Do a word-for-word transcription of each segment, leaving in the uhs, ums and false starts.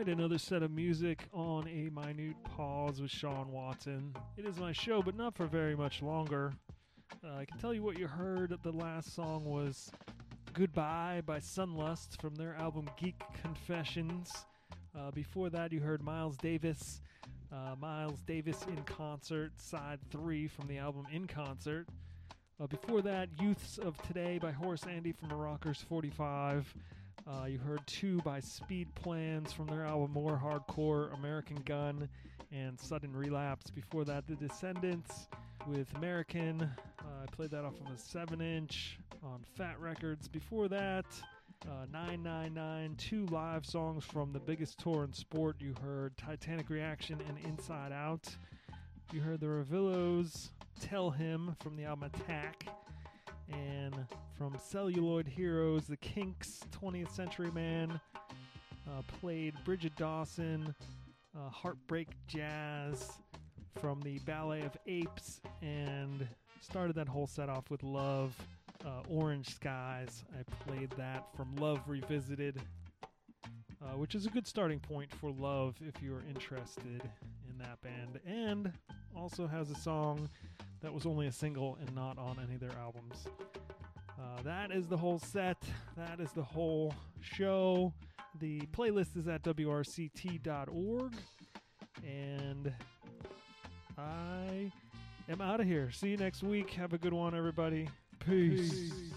right, another set of music on A Minute Pause with Sean Watson. It is my show, but not for very much longer. Uh, I can tell you what you heard. The last song was Goodbye by Sunlust from their album Geek Confessions. Uh, before that, you heard Miles Davis. Uh, Miles Davis in Concert, side three from the album In Concert. Uh, before that, Youths of Today by Horace Andy from Rockers forty-five. Uh, you heard Two by Speed Plans from their album More Hardcore, American Gun, and Sudden Relapse. Before that, The Descendants with American. Uh, I played that off of a seven inch on Fat Records. Before that, uh, nine nine nine, two live songs from the biggest tour in sport. You heard Titanic Reaction and Inside Out. You heard the Revillos, Tell Him from the album Attack. And from Celluloid Heroes, the Kinks, twentieth Century Man, uh, played Bridget Dawson, uh, Heartbreak Jazz from the Ballet of Apes, and started that whole set off with Love, uh, Orange Skies. I played that from Love Revisited, uh, which is a good starting point for Love if you're interested in that band, and also has a song that was only a single and not on any of their albums. Uh, that is the whole set. That is the whole show. The playlist is at W R C T dot org. And I am out of here. See you next week. Have a good one, everybody. Peace. Peace.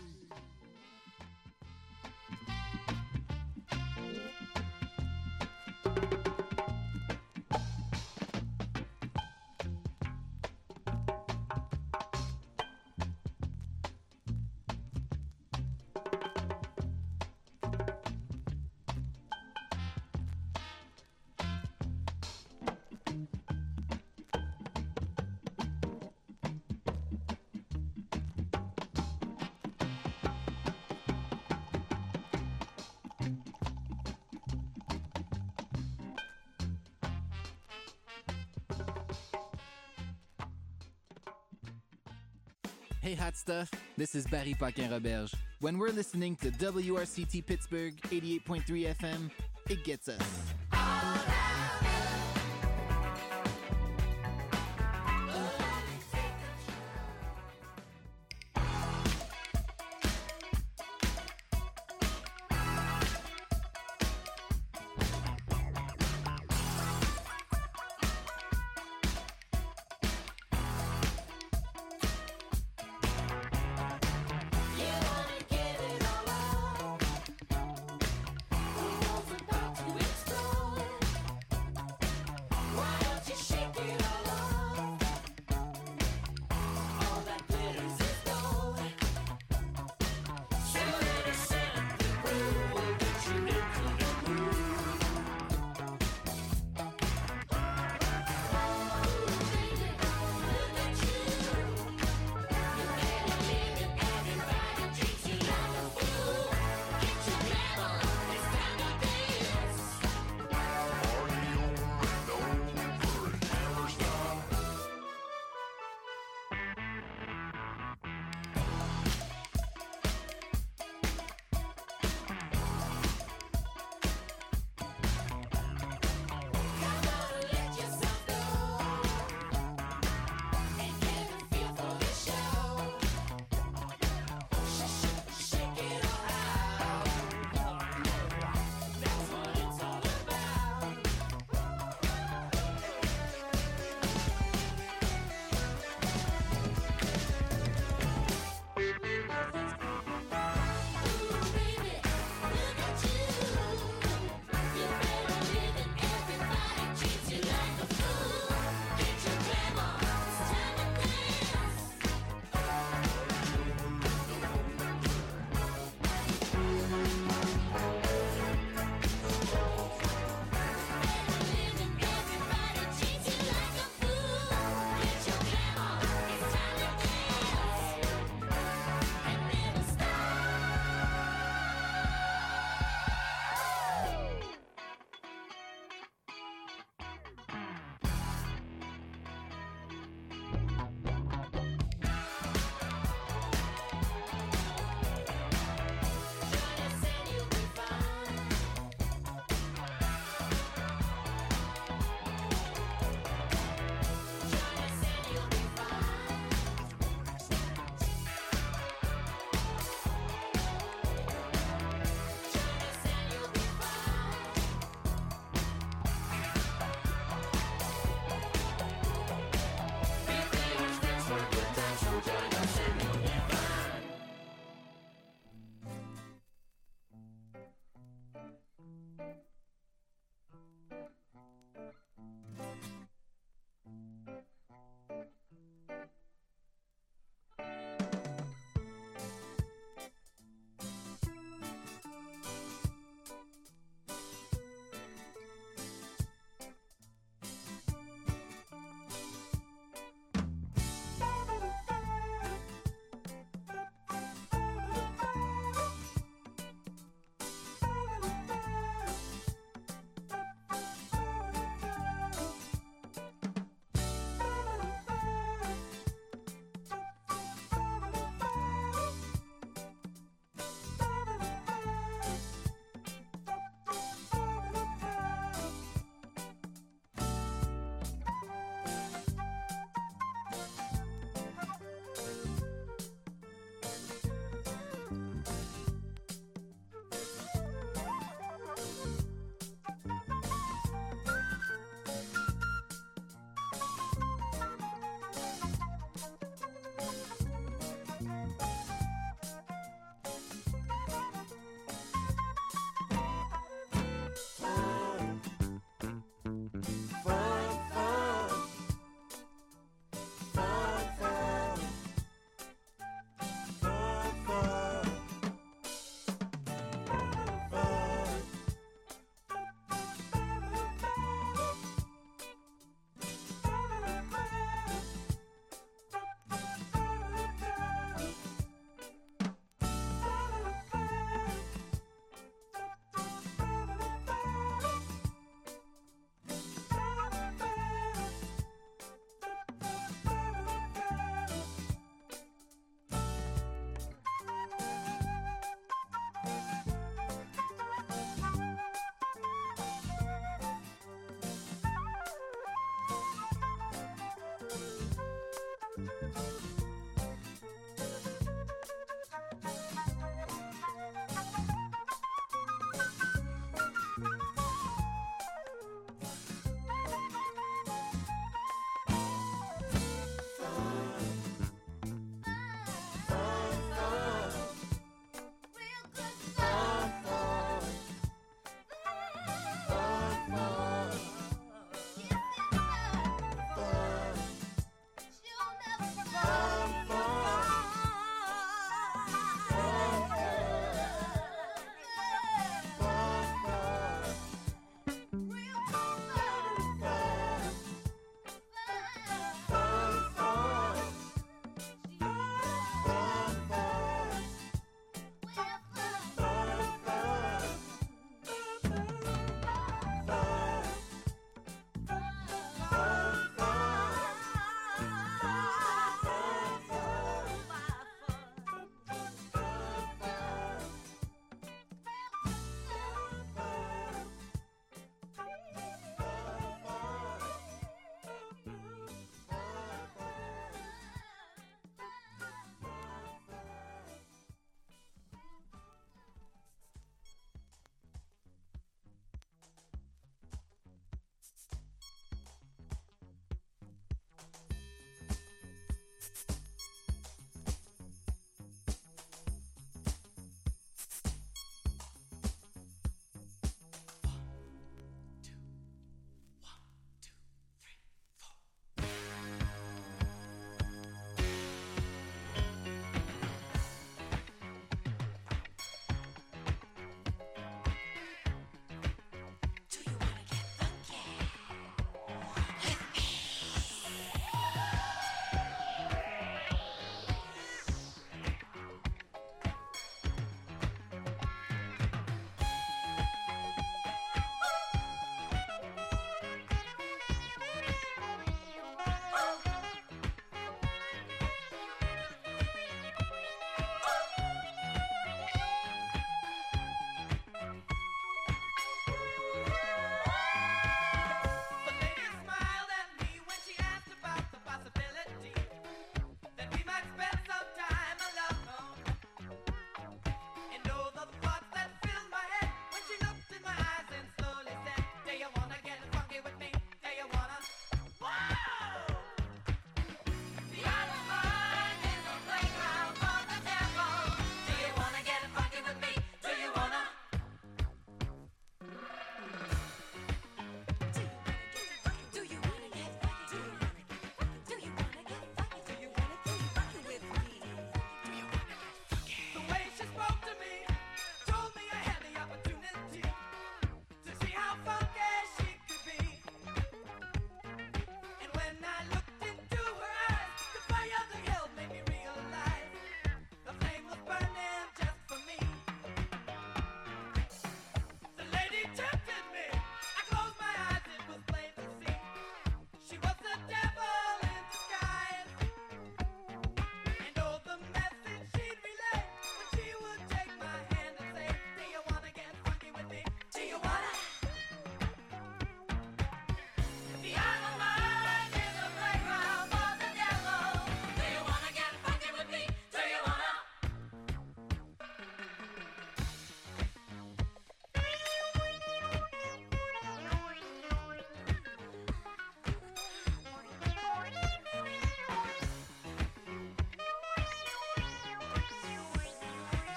Hey hot stuff, this is Barry Paquin-Roberge. When we're listening to W R C T Pittsburgh eighty-eight point three F M, it gets us.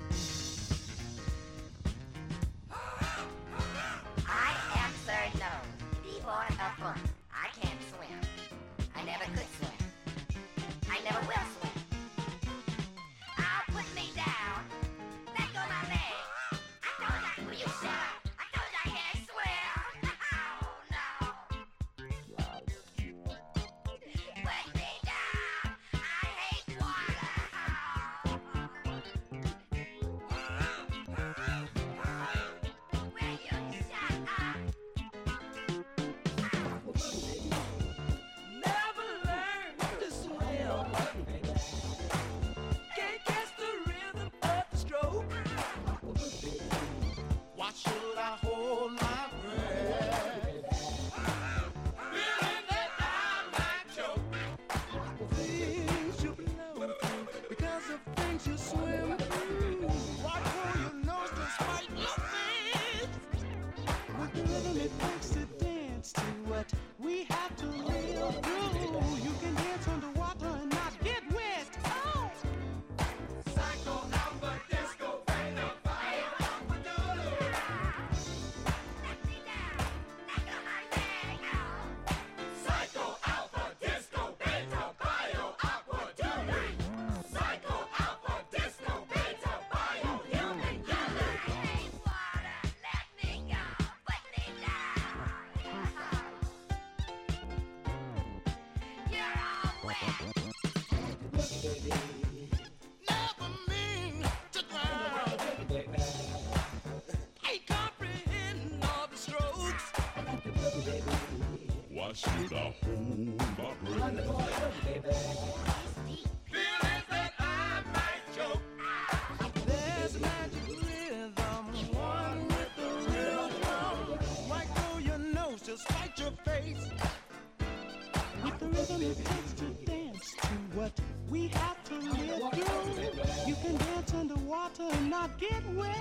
Why should I hold my breath? Feelings that I might choke. There's a magic rhythm, one with the real drum. Right through your nose, just fight your face. With the rhythm it takes to dance to what we have to live through. You can dance underwater and not get wet.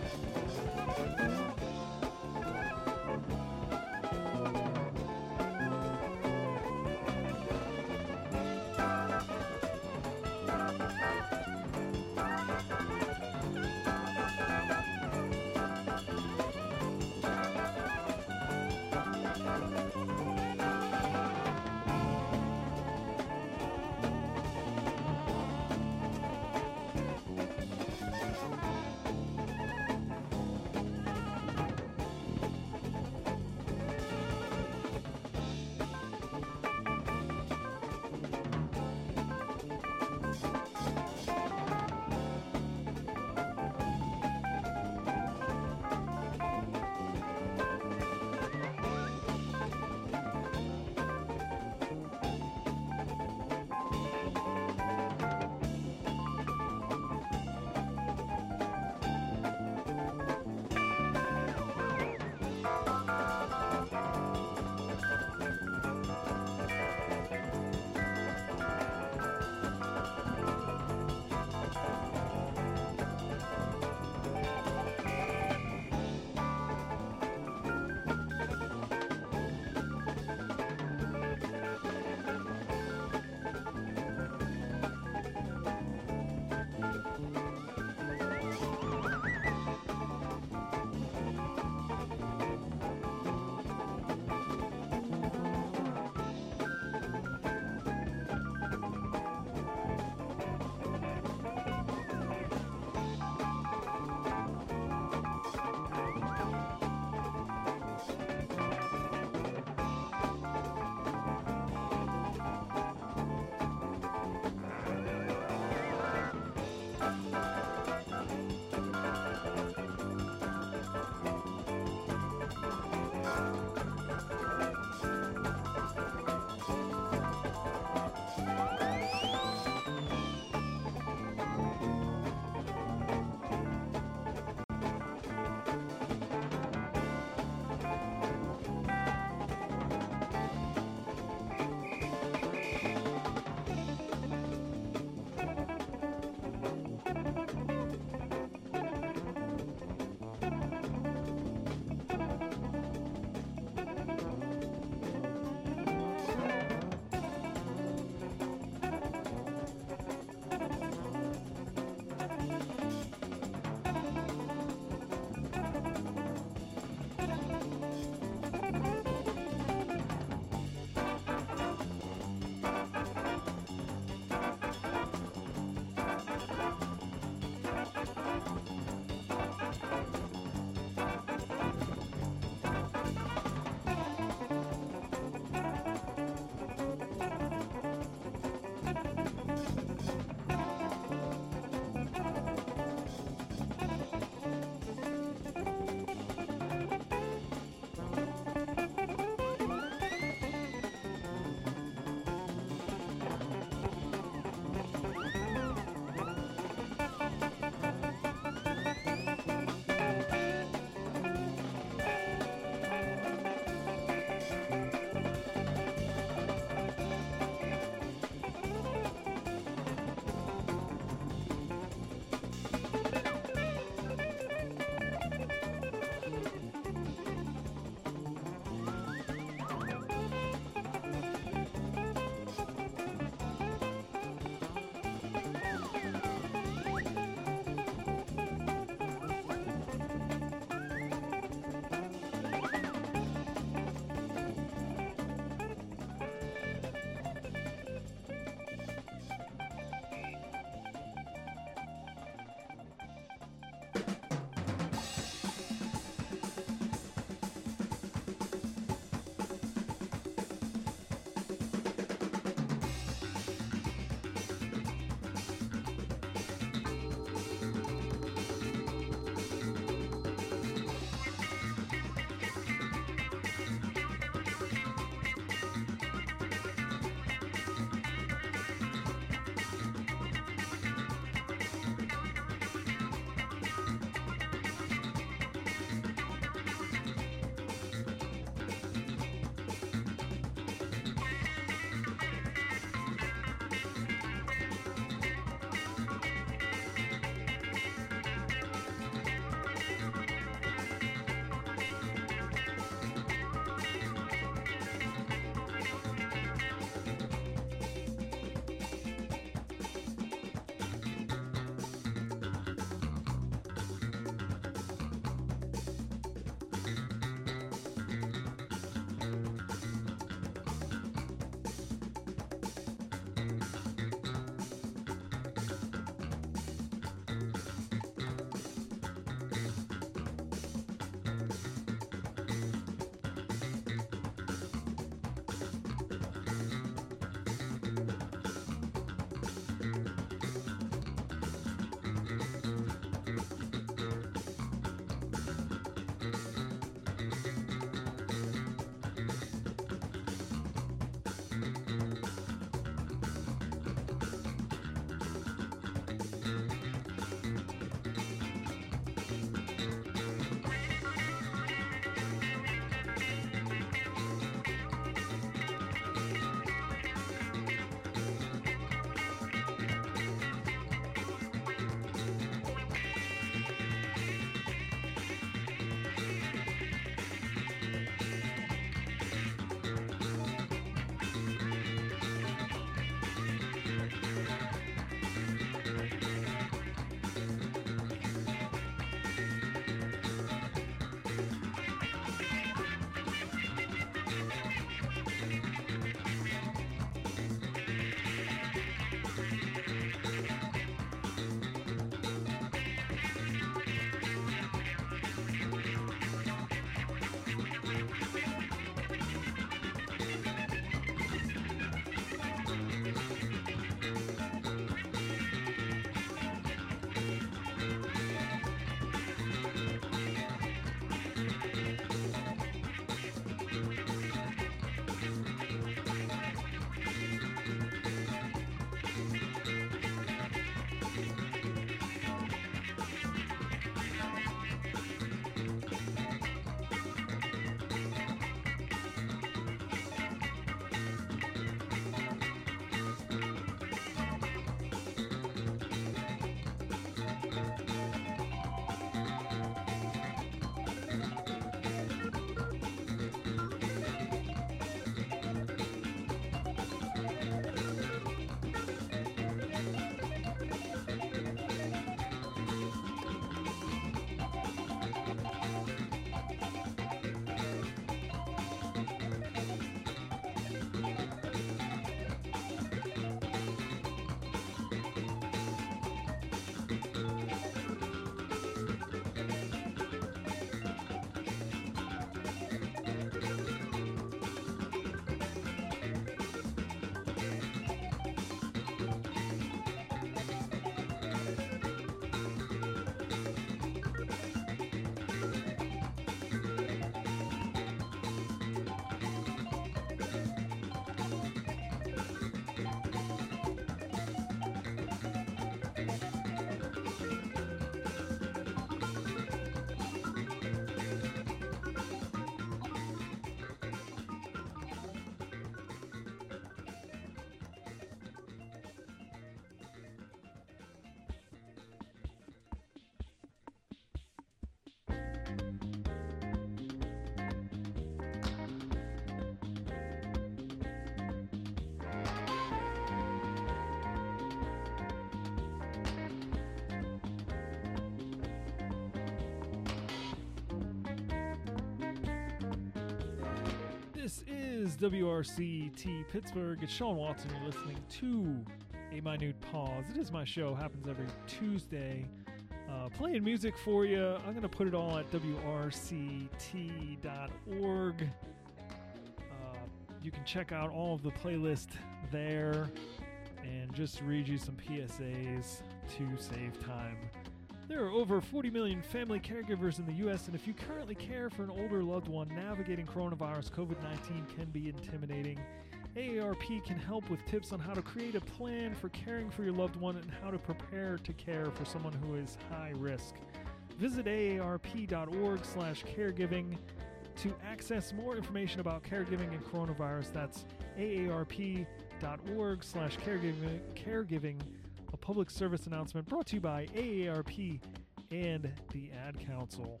is W R C T Pittsburgh. It's Sean Watson. You're listening to A Minute Pause. It is my show. Happens every Tuesday. Uh, playing music for you. I'm going to put it all at W R C T dot org. Uh, you can check out all of the playlist there and just read you some P S As to save time. There are over forty million family caregivers in the U S, and if you currently care for an older loved one, navigating coronavirus COVID nineteen can be intimidating. A A R P can help with tips on how to create a plan for caring for your loved one and how to prepare to care for someone who is high risk. Visit A A R P dot org slash caregiving to access more information about caregiving and coronavirus. That's A A R P dot org slash caregiving, caregiving, a public service announcement brought to you by A A R P and the Ad Council.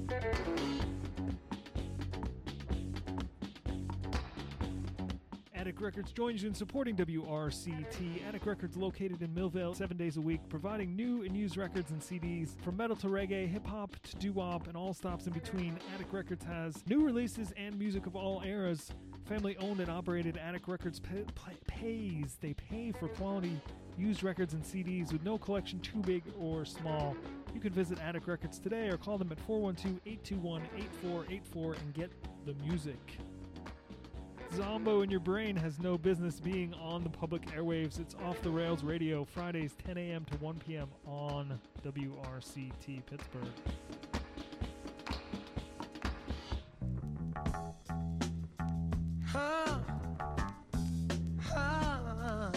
Attic Records joins you in supporting W R C T. Attic Records, located in Millvale, seven days a week, providing new and used records and C Ds. From metal to reggae, hip-hop to doo-wop, and all stops in between, Attic Records has new releases and music of all eras. Family-owned and operated, Attic Records pay, pay, pays. They pay for quality used records and C Ds with no collection too big or small. You can visit Attic Records today or call them at four one two, eight two one, eight four eight four and get the music. Zombo in Your Brain has no business being on the public airwaves. It's Off the Rails Radio, Fridays ten a.m. to one p.m. on W R C T Pittsburgh. Huh. Huh.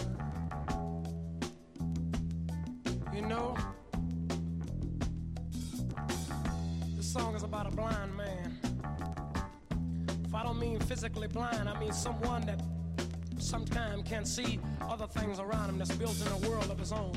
You know, this song is about a blind man. I don't mean physically blind, I mean someone that sometimes can see other things around him, that's built in a world of his own.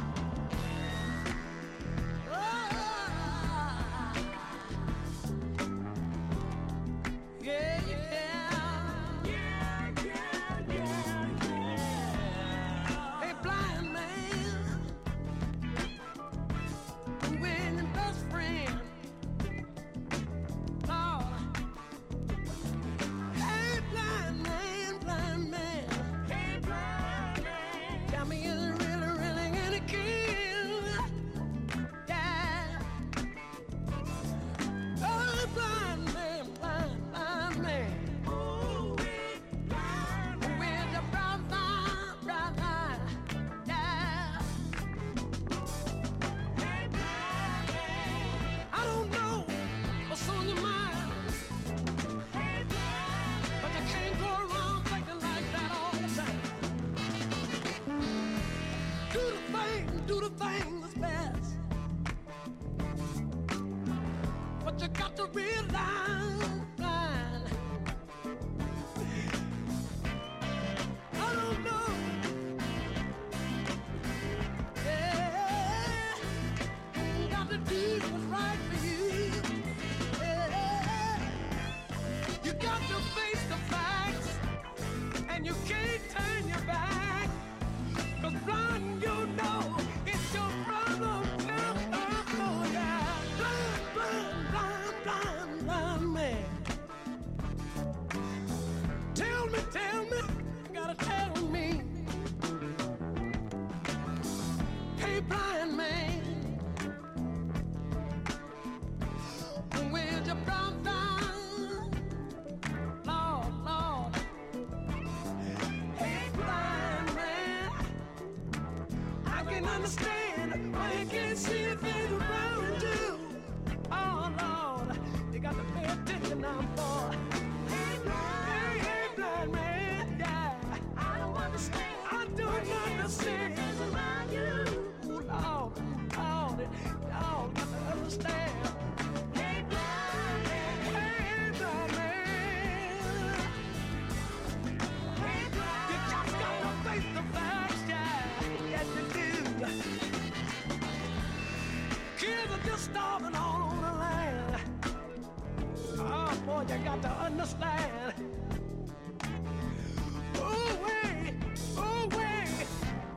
Yeah, yeah. Yeah, yeah, yeah, yeah. Hey, blind man, when your best friend, do the thing that's best. But you got to realize, blind. I don't know. Yeah, you got to do what's right for you. Yeah, you got to face the facts, and you can't turn your back. 'Cause blind, you know, it's your problem. Oh, oh, oh, yeah. Blind, blind, blind, blind, blind man. Tell me, tell me, you gotta tell me. Hey, blind man, where's your problem? Lord, Lord. Hey, blind man, I can understand why you can't see things around you. Oh, Lord, you got to pay attention now, boy. Hey, blind, hey, blind man, yeah. I don't understand. I don't understand. Things around you. Ooh, Lord, Lord, y'all got to understand. Hey, blind man, hey, blind man. Hey, blind, you just got to face the facts, yeah. Yes, you do. Kids are just starving all over the land. Oh, boy, you got to understand. Oh, wait, oh, wait.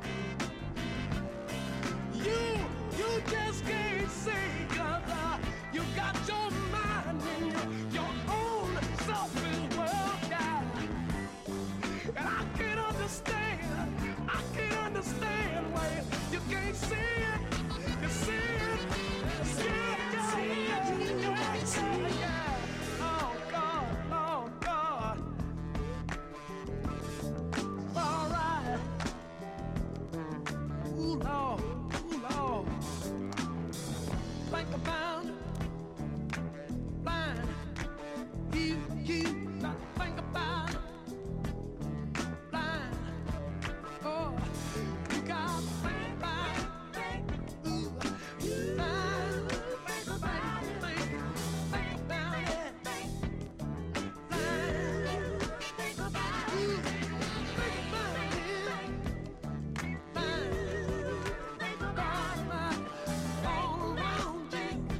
You, you just can't see, 'cause uh, you got your mind in your, your own selfish world, yeah. think about it. Blind, you, you got to think about it. Blind, oh, you got to think about it. Ooh, blind, think about it, think, think about it. Blind, think about it. Ooh, think about it. Blind, think about it. All around you.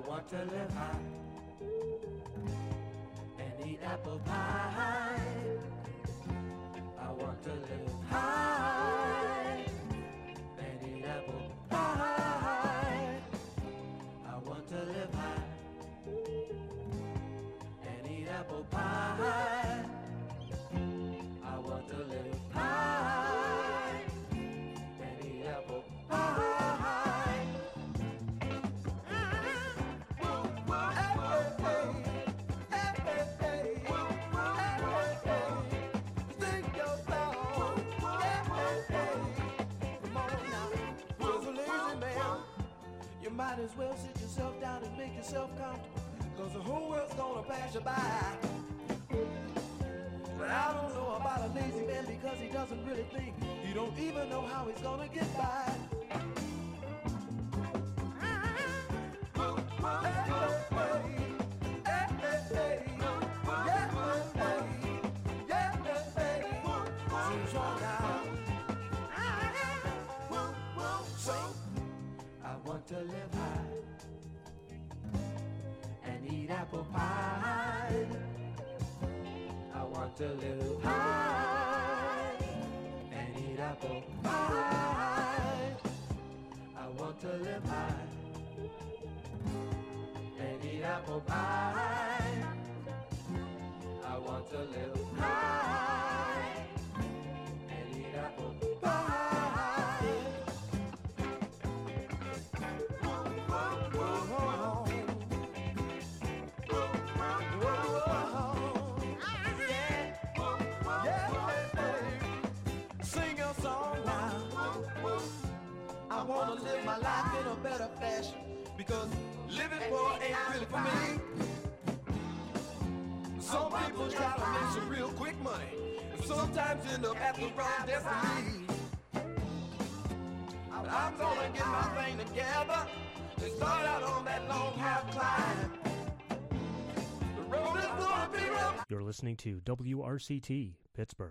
want to live high and eat apple pie. I want to live high and eat apple pie. I want to live high and eat apple pie. I want to live high and eat apple pie. Might as well sit yourself down and make yourself comfortable, cause the whole world's gonna pass you by. But I don't know about a lazy man because he doesn't really think. He don't even know how he's gonna get by. To live high and eat apple pie. I want to live high and eat apple pie. I want to live high and eat apple pie. I want to live high and eat apple pie. I wanna live my life in a better fashion, because living poor ain't really for me. Some people try to make some real quick money, and sometimes end up at the wrong destiny. But I'm gonna get my thing together and start out on that long half climb. The road is gonna be rough. You're listening to W R C T Pittsburgh.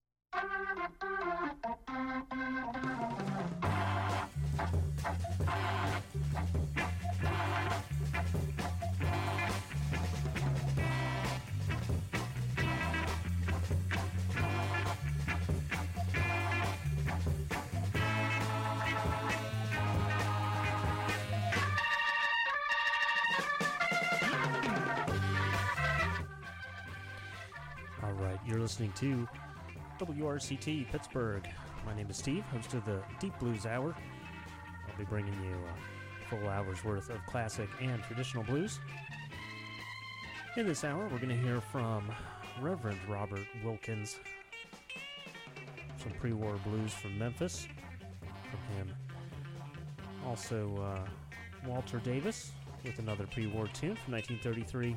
All right, you're listening to W R C T Pittsburgh. My name is Steve, host of the Deep Blues Hour. I'll be bringing you a full hour's worth of classic and traditional blues. In this hour, we're going to hear from Reverend Robert Wilkins, some pre-war blues from Memphis from him. Also, uh, Walter Davis with another pre-war tune from nineteen thirty-three.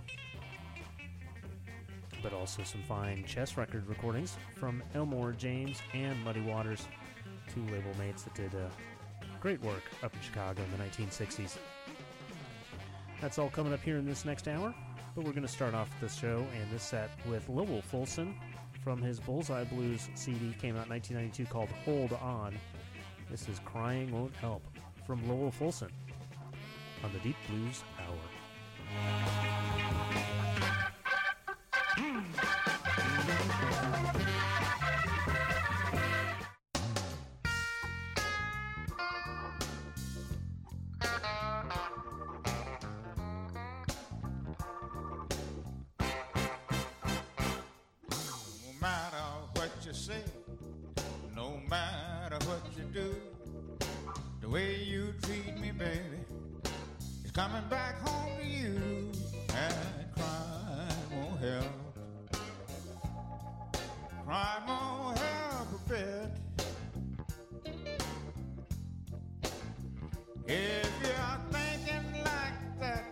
But also some fine chess record recordings from Elmore James and Muddy Waters, two label mates that did uh, great work up in Chicago in the nineteen sixties. That's all coming up here in this next hour, but we're going to start off this show and this set with Lowell Fulson from his Bullseye Blues C D, came out in nineteen ninety-two, called Hold On. This is Crying Won't Help from Lowell Fulson on the Deep Blues Hour. Say, no matter what you do, the way you treat me, baby, is coming back home to you, and crime won't help. Crime won't help a bit. If you're thinking like that,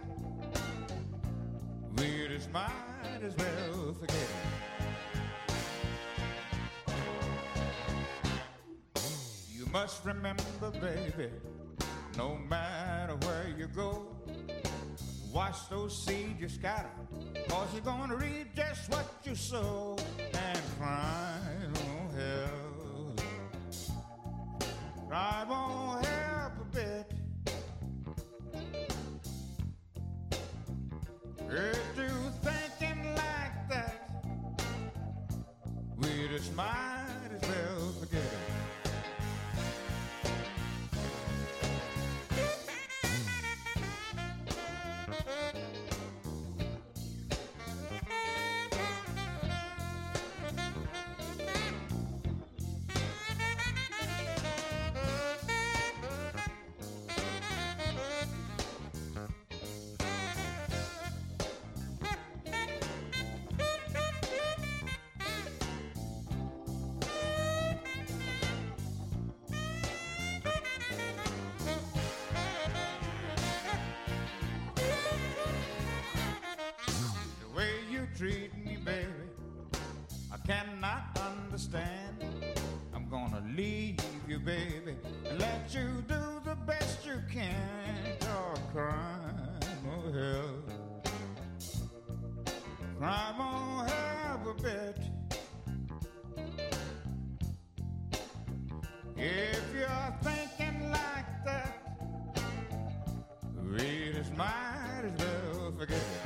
we just might as well forget it. Must remember, baby, no matter where you go, watch those seeds you scatter, cause you're gonna reap just what you sow, and crime won't help. Crime won't help a bit. might as well forget it. Treat me, baby, I cannot understand. I'm gonna leave you, baby, and let you do the best you can. Oh, crime, oh hell, crime, oh have a bit. If you're thinking like that, we just might as well forget it.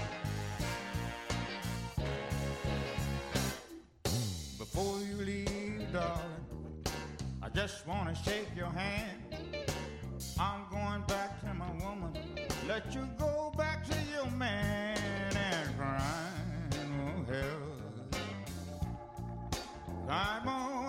Before you leave, darling, I just want to shake your hand. I'm going back to my woman. Let you go back to your man and crime, oh hell, crime, oh